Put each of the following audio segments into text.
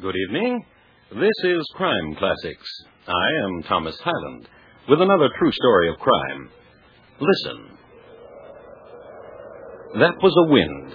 Good evening. This is Crime Classics. I am Thomas Hyland with another true story of crime. Listen. That was a wind.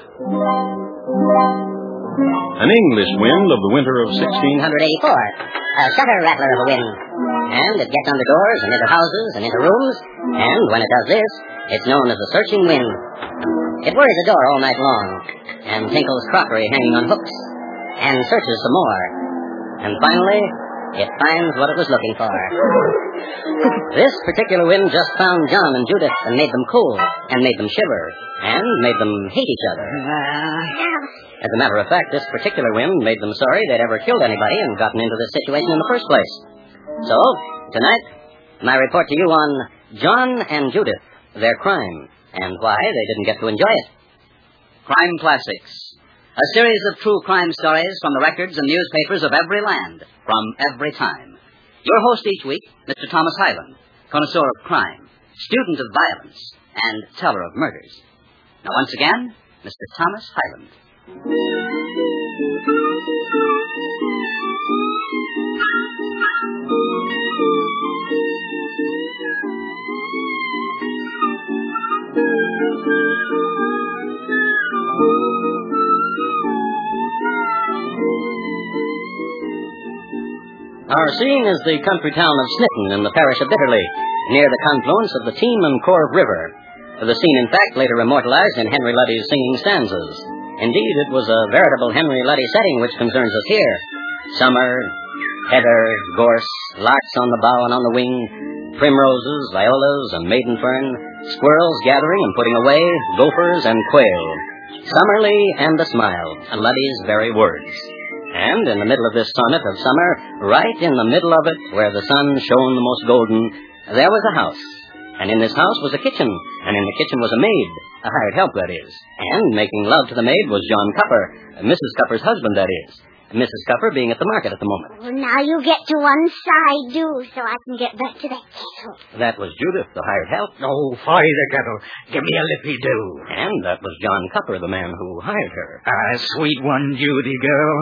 An English wind of the winter of 1684. A shutter rattler of a wind. And it gets under doors and into houses and into rooms. And when it does this, it's known as a searching wind. It worries a door all night long and tinkles crockery hanging on hooks and searches some more. And finally, it finds what it was looking for. This particular wind just found John and Judith and made them cool and made them shiver and made them hate each other. As a matter of fact, this particular wind made them sorry they'd ever killed anybody and gotten into this situation in the first place. So, tonight, my report to you on John and Judith, their crime, and why they didn't get to enjoy it. Crime Classics, a series of true crime stories from the records and newspapers of every land, from every time. Your host each week, Mr. Thomas Hyland, connoisseur of crime, student of violence, and teller of murders. Now, once again, Mr. Thomas Hyland. Our scene is the country town of Snitton in the parish of Bitterly, near the confluence of the Team and Corve River. The scene, in fact, later immortalized in Henry Luddy's singing stanzas. Indeed, it was a veritable Henry Luddy setting which concerns us here. Summer, heather, gorse, larks on the bough and on the wing, primroses, violas, and maiden fern, squirrels gathering and putting away, gophers and quail. Summerly and a smile, Luddy's very words. And in the middle of this sonnet of summer, right in the middle of it, where the sun shone the most golden, there was a house. And in this house was a kitchen, and in the kitchen was a maid, a hired help, that is. And making love to the maid was John Cupper, Mrs. Cupper's husband, that is. Mrs. Cupper being at the market at the moment. Well, now you get to one side, do, so I can get back to that kettle. That was Judith, the hired help. Oh, fire the kettle. Give me a lippy-do. And that was John Cupper, the man who hired her. Sweet one, Judy girl.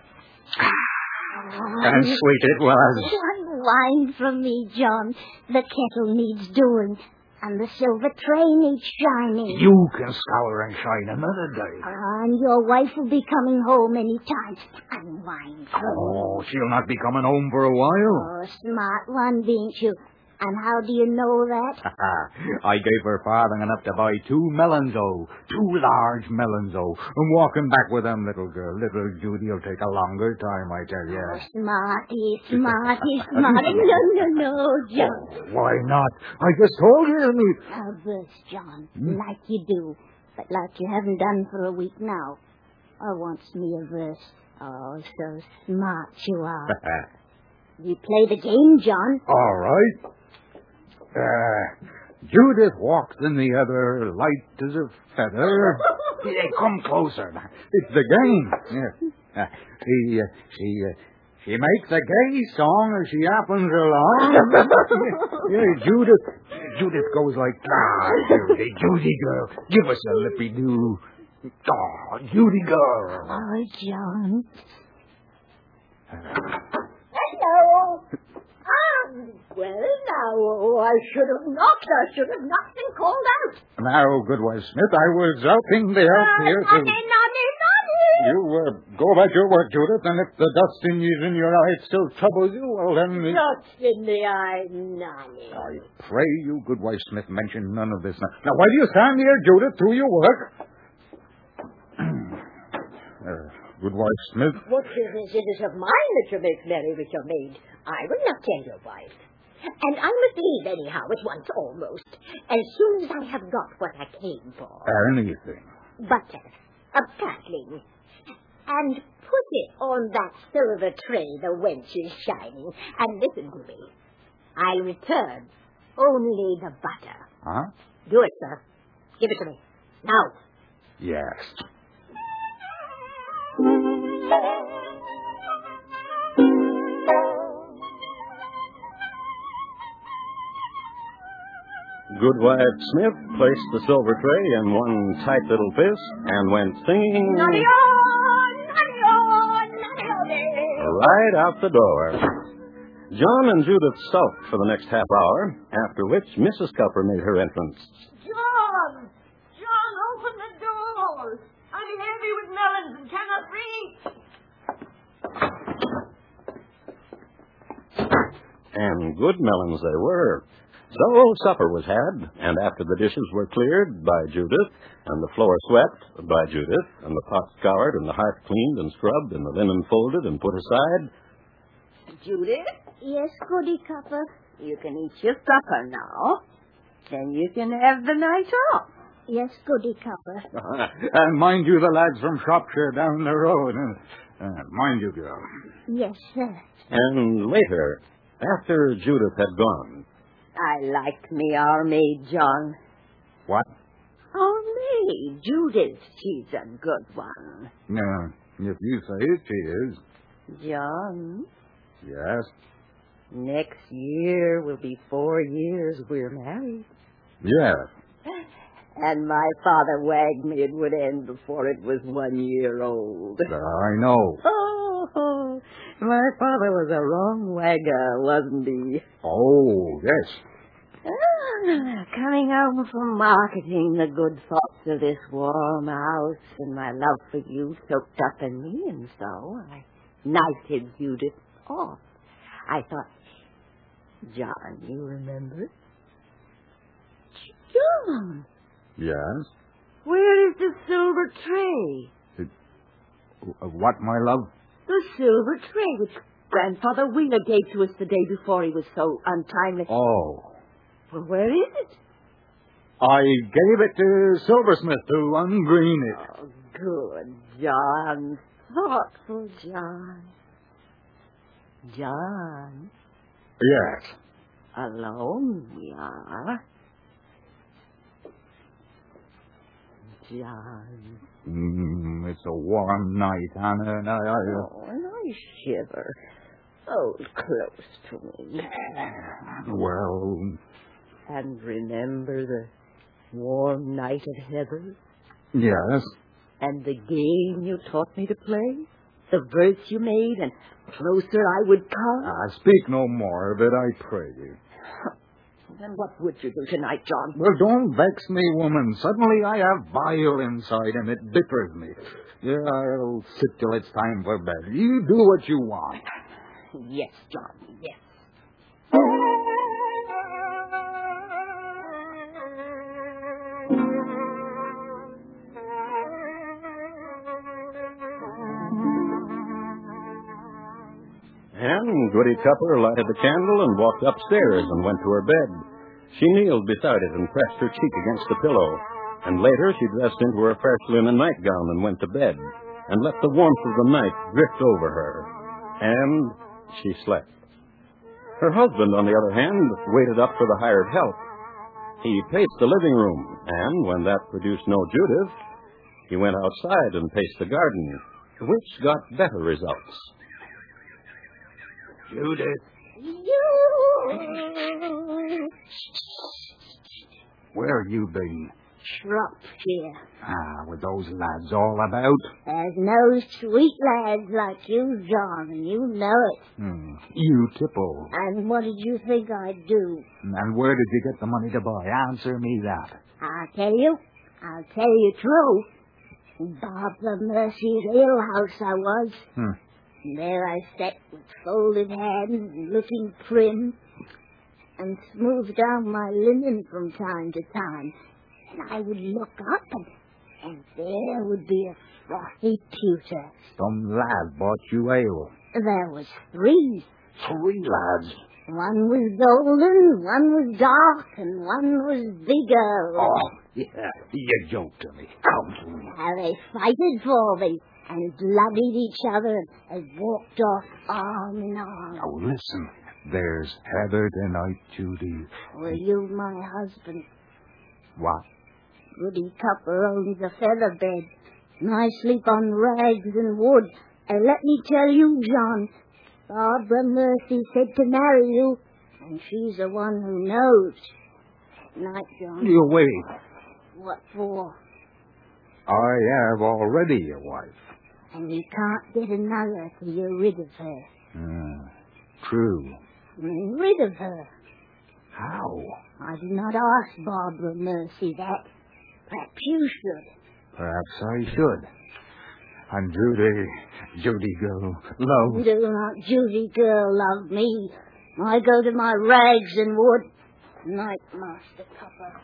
And sweet it was. One wine from me, John. The kettle needs doing, and the silver tray needs shining. You can scour and shine another day. And your wife will be coming home any time. And wine for Oh, she'll not be coming home for a while. Oh, smart one, bean't you? And how do you know that? I gave her farthing enough to buy 2 melons, two large melons, and walking back with them, little girl. Little Judy'll take a longer time, I tell you. Oh, smarty. No, John. Why not? I just told you. Now, verse, John, like you do, but like you haven't done for a week now. I wants me a verse. Oh, so smart you are. You play the game, John. All right. Judith walks in the other, light as a feather. Come closer. It's the game. She makes a gay song as she happens along. Judith goes like, Judy girl, give us a lippy-doo. Oh, Judy girl. Oh, John. Hello. Well, now, I should have knocked and called out. Now, Goodwife Smith, I was helping the help here to... Noddy. You go about your work, Judith, and if the dust tinges in your eye still troubles you, well, then... Dust in the eye, Noddy. I pray you, Goodwife Smith, mention none of this. Now, why do you stand here, Judith, do your work? Goodwife Smith? What business is it of mine that you make merry with your maid? I will not tell your wife. And I must leave anyhow at once, almost, as soon as I have got what I came for. Anything. Butter, a prattling, and put it on that silver tray the wench is shining, and listen to me. I'll return only the butter. Huh? Do it, sir. Give it to me. Now. Yes. Goodwife Smith placed the silver tray in one tight little fist and went singing... Noddy-on, noddy-on, noddy-on. right out the door. John and Judith sulked for the next half hour, after which Mrs. Cupper made her entrance. John! John, open the door! I'm heavy with melons and cannot reach. And good melons they were. So supper was had, and after the dishes were cleared by Judith, and the floor swept by Judith, and the pot scoured, and the hearth cleaned and scrubbed, and the linen folded and put aside. Judith, Yes, Goody Copper. you can eat your supper now. Then you can have the night off. Yes, Goody Copper. And mind you, the lads from Shropshire down the road. Mind you, girl. Yes, sir. And later, after Judith had gone, I liked me our maid, John. What? Our maid, Judith. She's a good one. If you say it, she is. John, Yes. next year will be 4 years we're married. Yes. And my father wagged me it would end before it was 1 year old. I know. Oh, my father was a wrong wagger, wasn't he? Oh, yes. Coming home from marketing, the good thoughts of this warm house and my love for you soaked up in me, and so I knighted Judith off. I thought, John, you remember? John, Yes. where is the silver tray? What, my love? The silver tray which Grandfather Wheeler gave to us the day before he was so untimely. Oh. Well, where is it? I gave it to Silversmith to ungreen it. Oh, good, John. Thoughtful John. John, Yes. alone we are. John. It's a warm night, Anna, and Oh, and I shiver. Oh, close to me. Well, And remember the warm night at Heather? yes. And the game you taught me to play? The verse you made, and closer I would come? Speak no more of it, I pray you. Then what would you do tonight, John? Well, don't vex me, woman. Suddenly I have bile inside, and it bitters me. Yeah, I'll sit till it's time for bed. You do what you want. Yes, John, yes. and Goody Cupper lighted the candle and walked upstairs and went to her bed. She kneeled beside it and pressed her cheek against the pillow, and later she dressed into her fresh linen nightgown and went to bed, and let the warmth of the night drift over her. And she slept. Her husband, on the other hand, waited up for the hired help. He paced the living room, and when that produced no Judith, he went outside and paced the garden, which got better results. Judith, where have you been? Shropshire. With those lads all about? There's no sweet lads like you, John, and you know it. You tipple. And what did you think I'd do? And where did you get the money to buy? Answer me that. I'll tell you true. Barbara Mercy's alehouse I was. There I sat with folded hands and looking prim, and smoothed down my linen from time to time. And I would look up, and there would be a frothy pewter. Some lad bought you ale. There was 3. 3 lads. One was golden, one was dark, and one was bigger. Oh, yeah, you joke to me. Come to me. How they fighted for me, and bloodied each other, and walked off arm in arm. Now listen, there's Heather tonight, Judy. Were you my husband? What? Goody Cupper owns a feather bed, and I sleep on rags and wood. And let me tell you, John, Barbara Mercy said to marry you, and she's the one who knows. Night, John. You wait. What for? I have already a wife. And you can't get another till you're rid of her. True. Rid of her. How? I did not ask Barbara Mercy that. Perhaps you should. Perhaps I should. And Judy girl, love. Do not Judy girl love me. I go to my rags and wood. Night, Master Copper.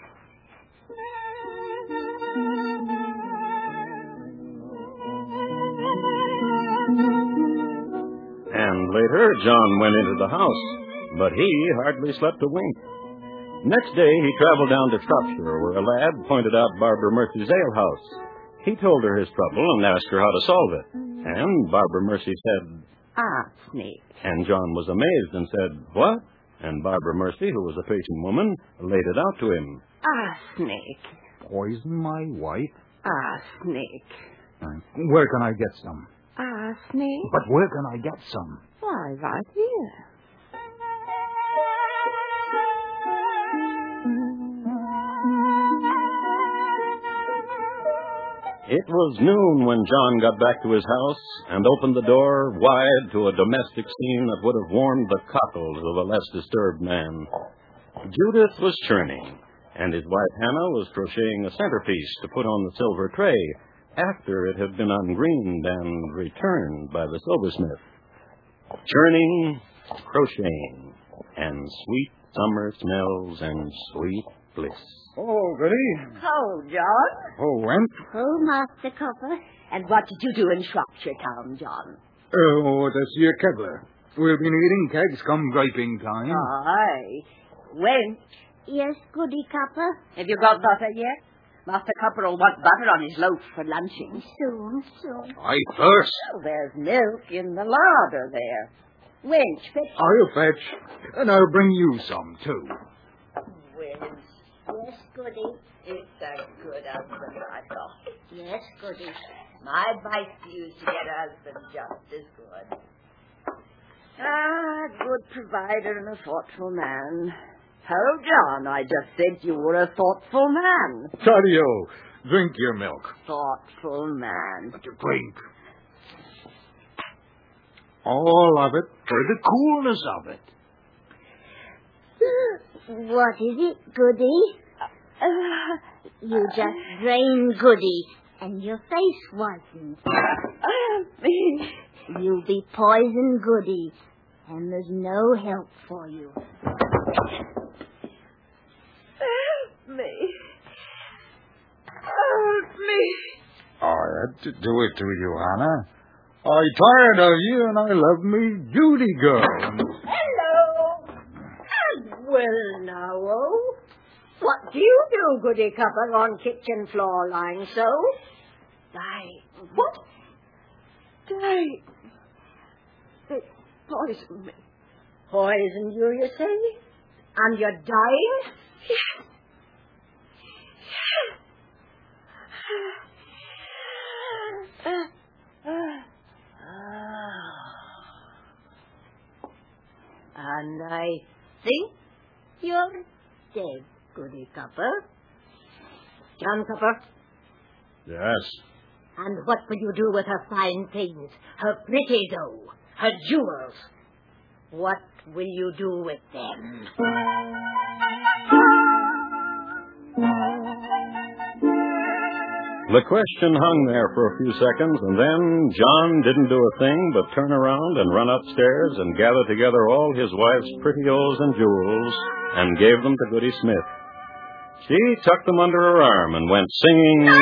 And later, John went into the house, but he hardly slept a wink. Next day, he traveled down to Shropshire, where a lad pointed out Barbara Mercy's alehouse. He told her his trouble and asked her how to solve it. And Barbara Mercy said, Arsenic. And John was amazed and said, What? And Barbara Mercy, who was a patient woman, laid it out to him. Arsenic. Poison my wife? Arsenic. Where can I get some? Arsenic? But where can I get some? Why, right here. It was noon when John got back to his house and opened the door wide to a domestic scene that would have warmed the cockles of a less disturbed man. Judith was churning, and his wife Hannah was crocheting a centerpiece to put on the silver tray after it had been ungreened and returned by the silversmith. Churning, crocheting, and sweet summer smells and sweet bliss. Oh, goody. Oh, John. Oh, Went. Oh, Master Copper. And what did you do in Shropshire Town, John? Oh, to see a keggler. We'll be needing kegs come griping time. Aye. When? Yes, Goody Copper. Have you got butter yet? Master Copper will want butter on his loaf for lunching. Soon. I thirst. Oh, there's milk in the larder there. Wench, fetch. I'll fetch. And I'll bring you some, too. Wench. Yes, Goody. It's a good husband, I thought. Yes, Goody. My advice to you is to get a husband just as good. Good provider and a thoughtful man. Oh, John, I just said you were a thoughtful man. Taddeo, drink your milk. Thoughtful man. Drink. All of it for the coolness of it. What is it, Goody? You just drained Goody, and your face wasn't. You'll be poison Goody, and there's no help for you. Help me. I had to do it to you, Hannah. I tired of you, and I love me Judy girl. Hello. Well, now, oh. What do you do, Goody Copper, on kitchen floor lying so? Die. What? Die. It poisoned me. Poisoned you, you say? And you're dying? And I think you're dead, Goody Copper. John Copper? Yes. And what will you do with her fine things? Her pretty dough? Her jewels? What will you do with them? The question hung there for a few seconds, and then John didn't do a thing but turn around and run upstairs and gather together all his wife's pretty-os and jewels and gave them to Goody Smith. She tucked them under her arm and went singing,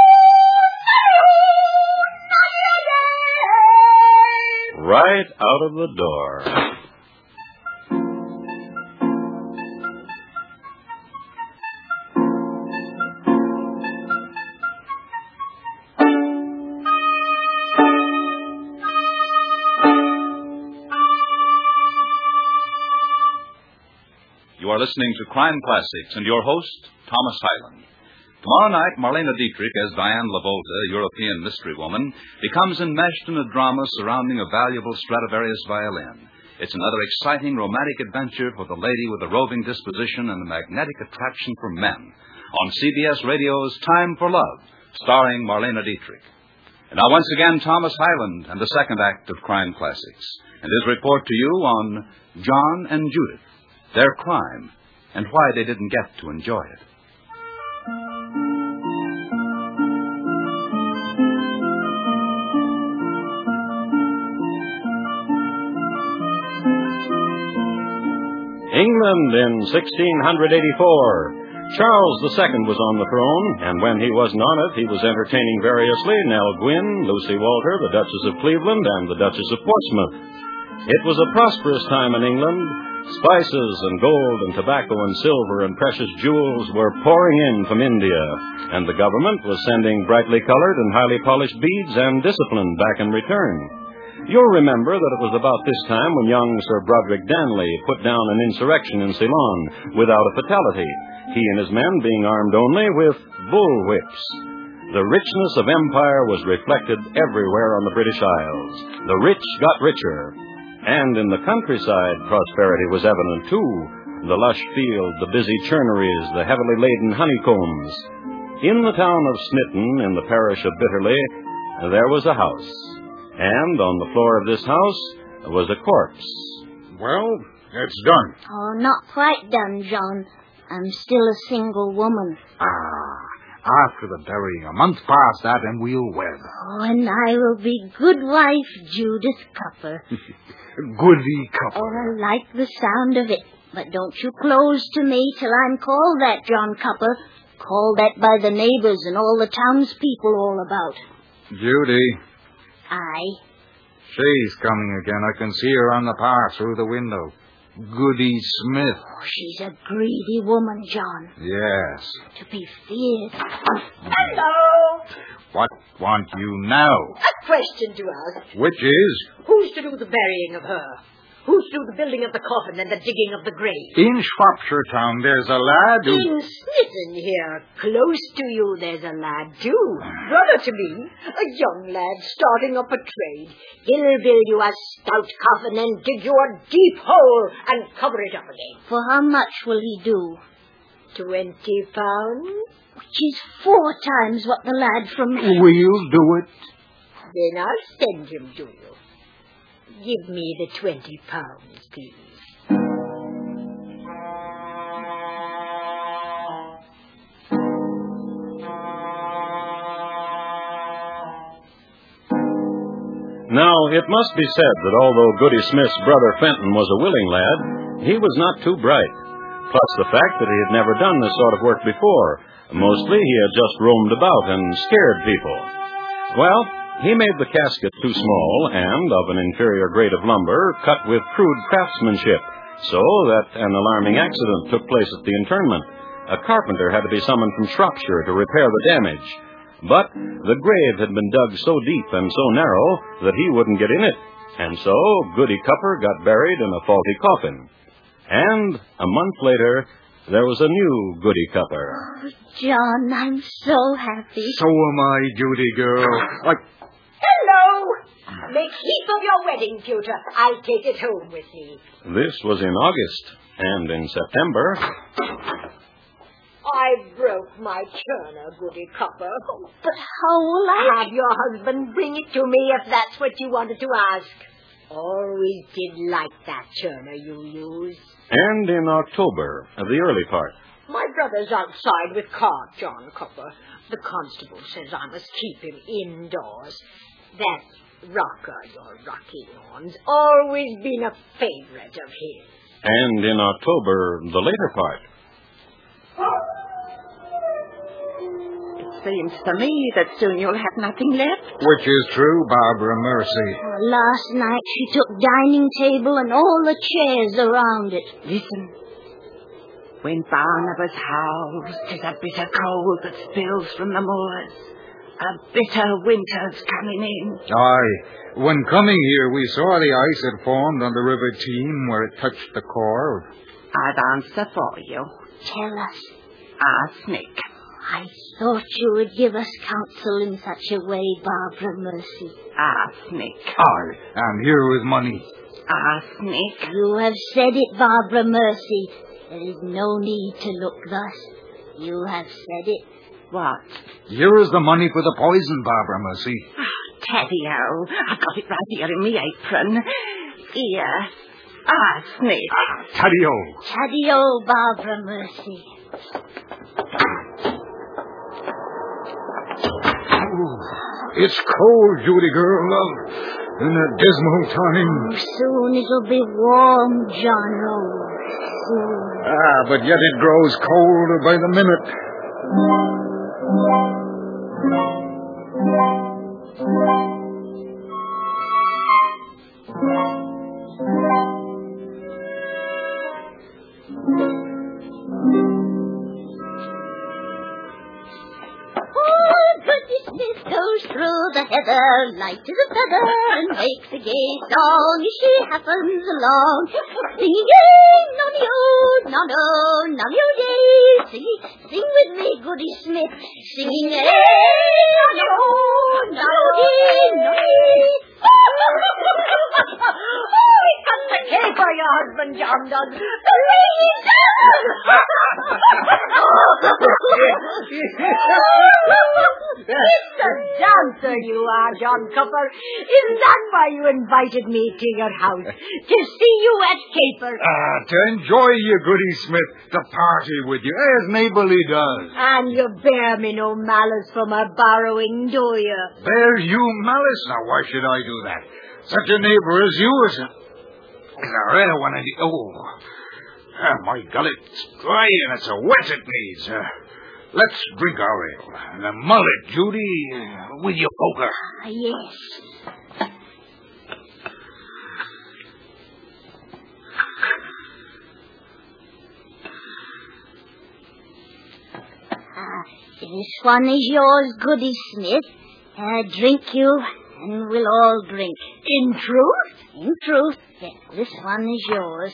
right out of the door. You are listening to Crime Classics and your host, Thomas Hyland. Tomorrow night, Marlena Dietrich, as Diane Lavolta, European mystery woman, becomes enmeshed in a drama surrounding a valuable Stradivarius violin. It's another exciting romantic adventure for the lady with a roving disposition and a magnetic attraction for men. On CBS Radio's Time for Love, starring Marlena Dietrich. And now once again, Thomas Hyland and the second act of Crime Classics, and his report to you on John and Judith, their crime, and why they didn't get to enjoy it. England in 1684. Charles II was on the throne, and when he wasn't on it, he was entertaining variously Nell Gwynn, Lucy Walter, the Duchess of Cleveland, and the Duchess of Portsmouth. It was a prosperous time in England. Spices and gold and tobacco and silver and precious jewels were pouring in from India, and the government was sending brightly colored and highly polished beads and discipline back in return. You'll remember that it was about this time when young Sir Broderick Danley put down an insurrection in Ceylon without a fatality, he and his men being armed only with bullwhips. The richness of empire was reflected everywhere on the British Isles. The rich got richer. And in the countryside, prosperity was evident, too. The lush fields, the busy churneries, the heavily laden honeycombs. In the town of Snitton, in the parish of Bitterley, there was a house. And on the floor of this house was a corpse. Well, it's done. Oh, not quite done, John. I'm still a single woman. After the burying, a month past that, and we'll wed. Oh, and I will be good wife, Judith Cupper. Goody Cupper. Oh, I like the sound of it. But don't you close to me till I'm called that, John Cupper. Called that by the neighbors and all the townspeople all about. Judy. Aye. She's coming again. I can see her on the path through the window. Goody Smith. Oh, she's a greedy woman, John. Yes. To be feared. Hello! What want you now? A question to ask. Which is? Who's to do the burying of her? Who's to do the building of the coffin and the digging of the grave? In Shropshire Town, there's a lad who... In Snitton here, close to you, there's a lad, too. Brother to me, a young lad starting up a trade. He'll build you a stout coffin and dig you a deep hole and cover it up again. For how much will he do? 20 pounds? Which is 4 times what the lad from... We'll do it. Then I'll send him to you. Give me the 20 pounds, please. Now, it must be said that although Goody Smith's brother Fenton was a willing lad, he was not too bright. Plus the fact that he had never done this sort of work before. Mostly he had just roamed about and scared people. Well, he made the casket too small and of an inferior grade of lumber, cut with crude craftsmanship, so that an alarming accident took place at the interment. A carpenter had to be summoned from Shropshire to repair the damage. But the grave had been dug so deep and so narrow that he wouldn't get in it, and so Goody Cupper got buried in a faulty coffin. And a month later, there was a new Goody Cupper. Oh, John, I'm so happy. So am I, Judy girl. Hello! Make heap of your wedding pewter. I'll take it home with me. This was in August, and in September... I broke my churner, Goody Cupper. But how will I... Have your husband bring it to me if that's what you wanted to ask. Always did like that churner you used. And in October, the early part. My brother's outside with cart, John Cupper. The constable says I must keep him indoors. That rocker you're rocking on's always been a favorite of his. And in October, the later part. It seems to me that soon you'll have nothing left. Which is true, Barbara Mercy. Last night she took dining table and all the chairs around it. Listen. When Barnabas howls, 'tis a bitter cold that spills from the moors. A bitter winter's coming in. Aye. When coming here, we saw the ice had formed on the River Team where it touched the core. I'd answer for you. Tell us. Ask Nick. I thought you would give us counsel in such a way, Barbara Mercy. Ask Nick. Aye, and here was money. Ask Nick. You have said it, Barbara Mercy. There is no need to look thus. You have said it. What? Here is the money for the poison, Barbara Mercy. Taddy-o, I've got it right here in my apron. Here. Smith. Taddy-o. Taddy-o, Barbara Mercy. It's cold, Judy girl, love. In a dismal time. Soon it'll be warm, John. Oh, soon. But yet it grows colder by the minute. Goodness goes through the heather, light as a feather, and makes a gay song as she happens along. Singing, nonny-o, nonno, nonny-o-day. Sing with me, Goody Smith. Singing, nonny-o, nonny-o-day, nonny. He got the caper, your husband, John does. The way he does! It's a dancer you are, John Copper. Isn't that why you invited me to your house? To see you at caper. To enjoy you, Goody Smith, to party with you, as neighborly does. And you bear me no malice for my borrowing, do you? Bear you malice? Now, why should I do that? Such a neighbor as you is a rare one. My gullet's dry and it's a wet it needs. Let's drink our ale. And a mullet, Judy, with your poker. Yes. This one is yours, Goody Smith. Drink you, and we'll all drink. In truth? In truth. Yes, this one is yours.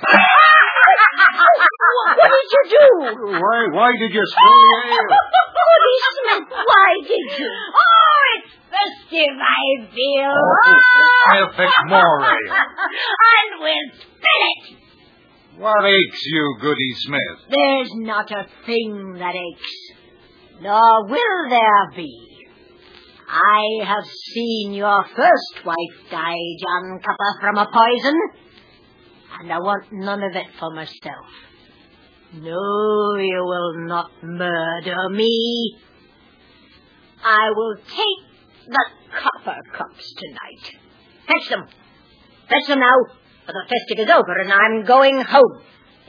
What did you do? Why did you spill the ale? Goody Smith, why did you? Oh, it's festive, I feel. I'll fix more ale. And we'll spill it. What aches you, Goody Smith? There's not a thing that aches, nor will there be. I have seen your first wife die, John Copper, from a poison, and I want none of it for myself. No, you will not murder me. I will take the copper cups tonight. Fetch them. Fetch them now, for the festive is over, and I'm going home.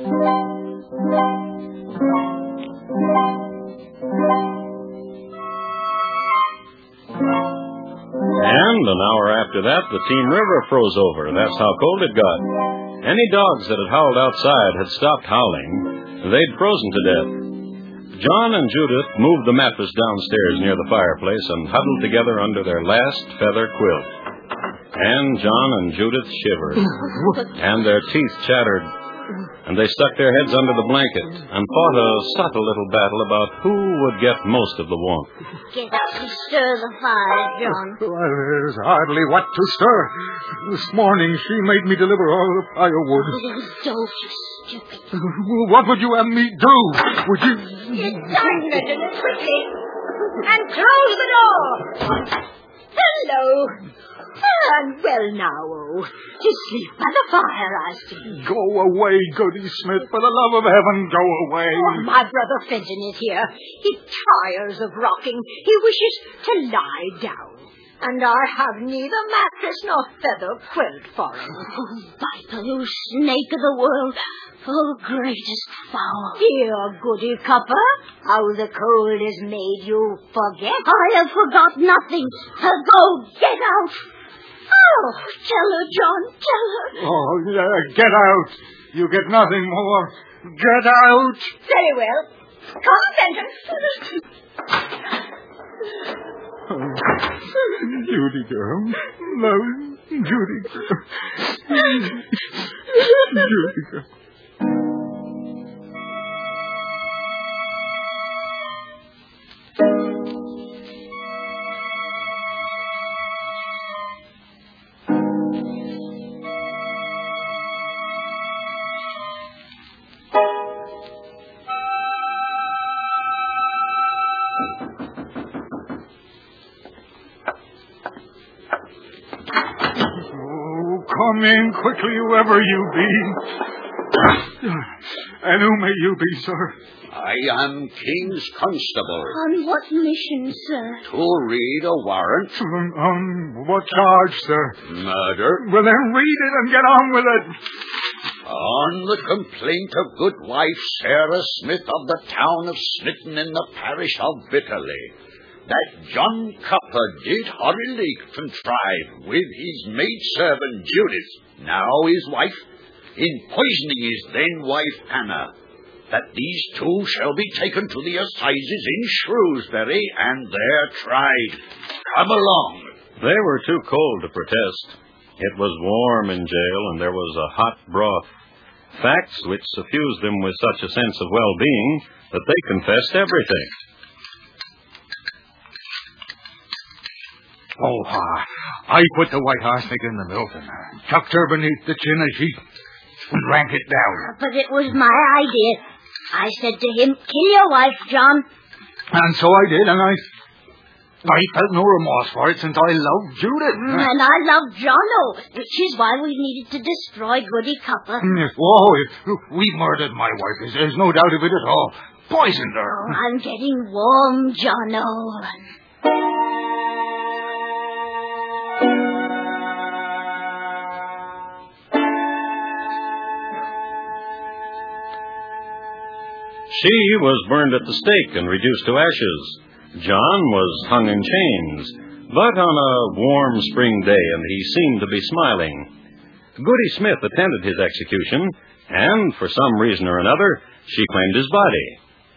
And an hour after that, the Team River froze over. That's how cold it got. Any dogs that had howled outside had stopped howling. They'd frozen to death. John and Judith moved the mattress downstairs near the fireplace and huddled together under their last feather quilt. And John and Judith shivered, and their teeth chattered, and they stuck their heads under the blanket and fought a subtle little battle about who would get most of the warmth. Get up and stir the fire, John. Well, there's hardly what to stir. This morning she made me deliver all the firewood. Don't, you stupid. What would you have me do? Would you... Get down, Reginald, quickly, and close the door. Hello. And well now, to sleep by the fire, I see. Go away, Goody Smith. For the love of heaven, go away. Oh, my brother Fenton is here. He tires of rocking. He wishes to lie down. And I have neither mattress nor feather quilt for him. Oh, viper, you snake of the world. Oh, greatest foul. Dear Goody Copper, how the cold has made you forget. I have forgot nothing. Go, get out. Oh, tell her, John, tell her. Oh, get out. You get nothing more. Get out. Very well. Come, Fenton. Judy girl. Love, Judy girl. Judy girl. Oh, come in quickly, whoever you be. And who may you be, sir? I am King's Constable. On what mission, sir? To read a warrant. On what charge, sir? Murder. Well, then read it and get on with it. On the complaint of good wife Sarah Smith of the town of Snitton in the parish of Bitterley, that John Copper did hurriedly contrive with his maidservant Judith, now his wife, in poisoning his then wife Anna, that these two shall be taken to the assizes in Shrewsbury and there tried. Come along. They were too cold to protest. It was warm in jail, and there was a hot broth. Facts which suffused them with such a sense of well-being that they confessed everything. Oh, I put the white arsenic in the milk and chucked her beneath the chin as she drank it down. But it was my idea. I said to him, kill your wife, John. And so I did, and I felt no remorse for it since I loved Judith. And I loved Jono, which is why we needed to destroy Goody Copper. Oh, we murdered my wife. There's no doubt of it at all. Poisoned her. Oh, I'm getting warm, Jono. She was burned at the stake and reduced to ashes. John was hung in chains, but on a warm spring day, and he seemed to be smiling. Goody Smith attended his execution, and for some reason or another, she claimed his body.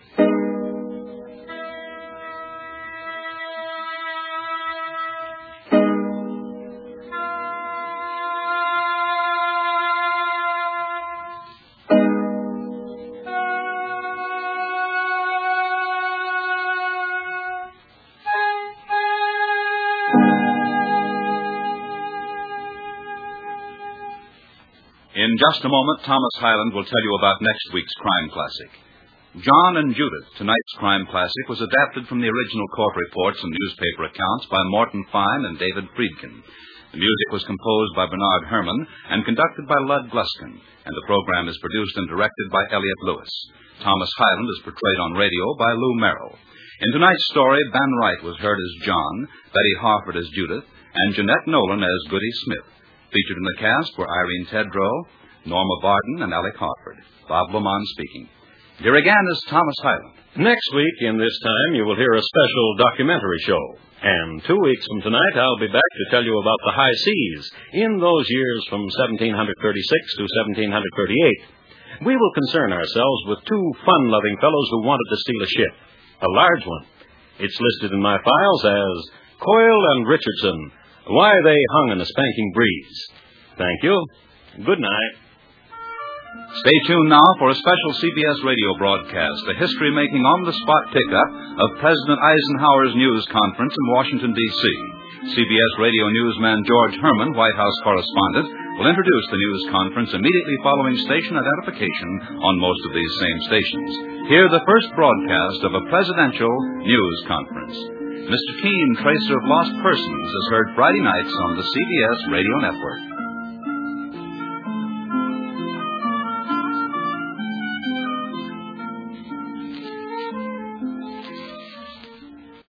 In just a moment, Thomas Hyland will tell you about next week's crime classic. John and Judith, tonight's crime classic, was adapted from the original court reports and newspaper accounts by Morton Fine and David Friedkin. The music was composed by Bernard Herrmann and conducted by Lud Gluskin, and the program is produced and directed by Elliott Lewis. Thomas Hyland is portrayed on radio by Lou Merrill. In tonight's story, Ben Wright was heard as John, Betty Harford as Judith, and Jeanette Nolan as Goody Smith. Featured in the cast were Irene Tedrow, Norma Barton, and Alec Harford. Bob Lamont speaking. Here again is Thomas Hyland. Next week, in this time, you will hear a special documentary show. And 2 weeks from tonight, I'll be back to tell you about the high seas in those years from 1736 to 1738. We will concern ourselves with two fun-loving fellows who wanted to steal a ship, a large one. It's listed in my files as Coyle and Richardson, why they hung in a spanking breeze. Thank you. Good night. Stay tuned now for a special CBS radio broadcast, a history-making on-the-spot pickup of President Eisenhower's news conference in Washington, D.C. CBS radio newsman George Herman, White House correspondent, will introduce the news conference immediately following station identification on most of these same stations. Hear the first broadcast of a presidential news conference. Mr. Keene, Tracer of Lost Persons, is heard Friday nights on the CBS radio network.